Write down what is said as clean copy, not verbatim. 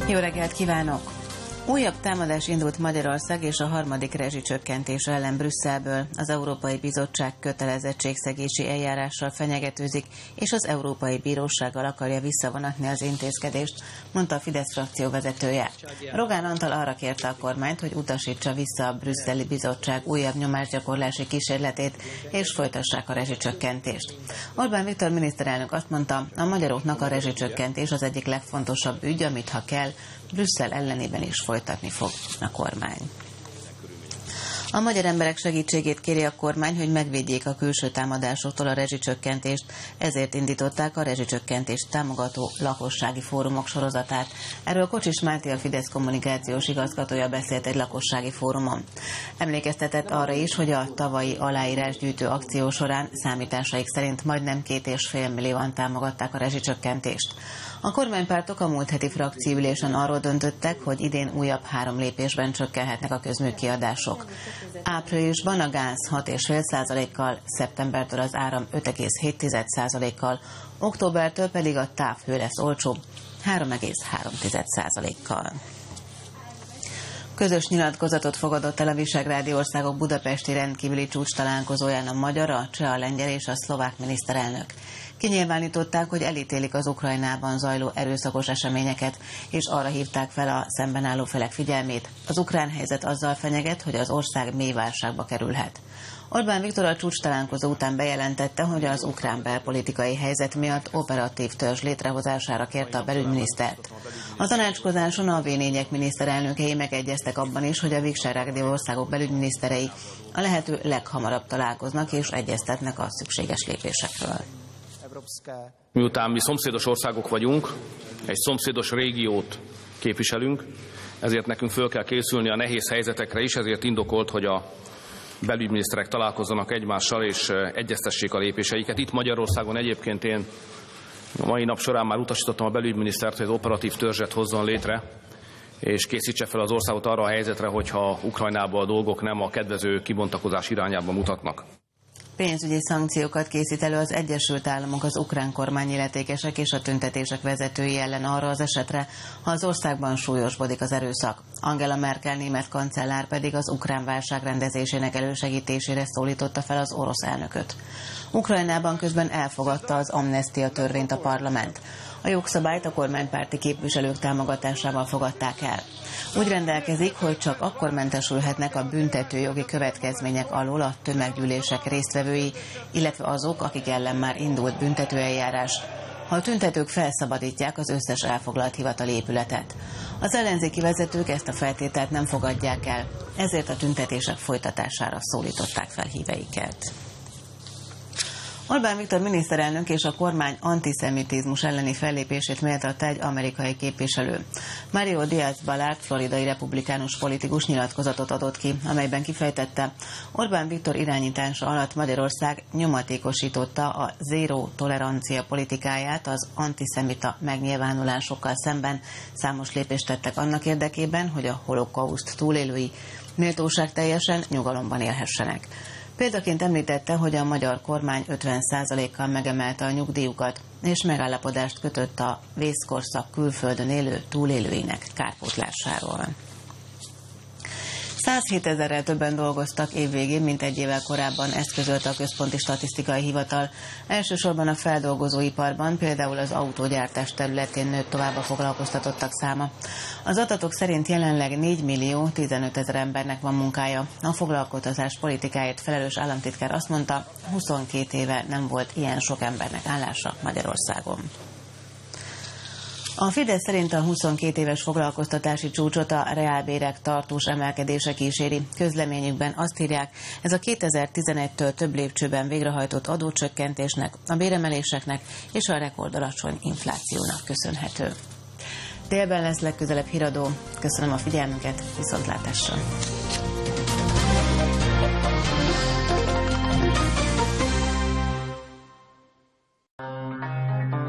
Jó reggelt kívánok! Újabb támadás indult Magyarország és a harmadik rezsicsökkentés ellen Brüsszelből. Az Európai Bizottság kötelezettségszegési eljárással fenyegetőzik, és az Európai Bírósággal akarja visszavonatni az intézkedést, mondta a Fidesz frakció vezetője. Rogán Antal arra kérte a kormányt, hogy utasítsa vissza a brüsszeli bizottság újabb nyomásgyakorlási kísérletét, és folytassák a rezsicsökkentést. Orbán Viktor miniszterelnök azt mondta, a magyaroknak a rezsicsökkentés az egyik legfontosabb ügy, amit ha kell, Brüsszel ellenében is folytatni fog a kormány. A magyar emberek segítségét kéri a kormány, hogy megvédjék a külső támadásoktól a rezsicsökkentést, ezért indították a rezsicsökkentést támogató lakossági fórumok sorozatát. Erről Kocsis Máté, a Fidesz kommunikációs igazgatója beszélt egy lakossági fórumon. Emlékeztetett arra is, hogy a tavalyi aláírásgyűjtő akció során számításaik szerint majdnem 2,5 millióan támogatták a rezsicsökkentést. A kormánypártok a múlt heti frakcióülésen arról döntöttek, hogy idén újabb 3 lépésben csökkenhetnek a közműkiadások. Áprilisban a gáz 6,5%-kal, szeptembertől az áram 5,7%-kal, októbertől pedig a távhő lesz olcsóbb 3,3%-kal. Közös nyilatkozatot fogadott el a visegrádi országok budapesti rendkívüli csúcstalálkozóján a magyar, a cseh, a lengyel és a szlovák miniszterelnök. Kinyilvánították, hogy elítélik az Ukrajnában zajló erőszakos eseményeket, és arra hívták fel a szemben álló felek figyelmét. Az ukrán helyzet azzal fenyeget, hogy az ország mély válságba kerülhet. Orbán Viktor a csúcstalálkozó után bejelentette, hogy az ukrán belpolitikai helyzet miatt operatív törzs létrehozására kérte a belügyminisztert. A tanácskozáson a V4-ek miniszterelnökei megegyeztek abban is, hogy a visegrádi országok belügyminiszterei a lehető leghamarabb találkoznak és egyeztetnek a szükséges lépésekről. Miután mi szomszédos országok vagyunk, egy szomszédos régiót képviselünk, ezért nekünk föl kell készülni a nehéz helyzetekre is, ezért indokolt, hogy a belügyminiszterek találkozzanak egymással és egyeztessék a lépéseiket. Itt Magyarországon egyébként én a mai nap során már utasítottam a belügyminisztert, hogy az operatív törzset hozzon létre, és készítse fel az országot arra a helyzetre, hogyha Ukrajnában a dolgok nem a kedvező kibontakozás irányába mutatnak. Pénzügyi szankciókat készít elő az Egyesült Államok az ukrán kormány illetékesek és a tüntetések vezetői ellen arra az esetre, ha az országban súlyosbodik az erőszak. Angela Merkel német kancellár pedig az ukrán válság rendezésének elősegítésére szólította fel az orosz elnököt. Ukrajnában közben elfogadta az amnestia törvényt a parlament. A jogszabályt a kormánypárti képviselők támogatásával fogadták el. Úgy rendelkezik, hogy csak akkor mentesülhetnek a büntetőjogi következmények alól a tömeggyűlések résztvevői, illetve azok, akik ellen már indult büntetőeljárás, ha a tüntetők felszabadítják az összes elfoglalt hivatali épületet. Az ellenzéki vezetők ezt a feltételt nem fogadják el, ezért a tüntetések folytatására szólították fel híveiket. Orbán Viktor miniszterelnök és a kormány antiszemitizmus elleni fellépését méltatta egy amerikai képviselő. Mario Diaz-Balart floridai republikánus politikus nyilatkozatot adott ki, amelyben kifejtette, Orbán Viktor irányítása alatt Magyarország nyomatékosította a zéró tolerancia politikáját az antiszemita megnyilvánulásokkal szemben. Számos lépést tettek annak érdekében, hogy a holokauszt túlélői méltóságteljesen nyugalomban élhessenek. Példaként említette, hogy a magyar kormány 50%-kal megemelte a nyugdíjukat, és megállapodást kötött a vészkorszak külföldön élő túlélőinek kárpótlásáról. 107 000-rel többen dolgoztak évvégén, mint egy évvel korábban, ezt közölte a Központi Statisztikai Hivatal. Elsősorban a feldolgozóiparban, például az autógyártás területén nőtt tovább a foglalkoztatottak száma. Az adatok szerint jelenleg 4.015.000 embernek van munkája. A foglalkoztatás politikáért felelős államtitkár azt mondta, 22 éve nem volt ilyen sok embernek állása Magyarországon. A Fidesz szerint a 22 éves foglalkoztatási csúcsot a reálbérek tartós emelkedése kíséri. Közleményükben azt írják, ez a 2011-től több lépcsőben végrehajtott adócsökkentésnek, a béremeléseknek és a rekordalacsony inflációnak köszönhető. Délben lesz legközelebb híradó. Köszönöm a figyelmüket, viszontlátásra!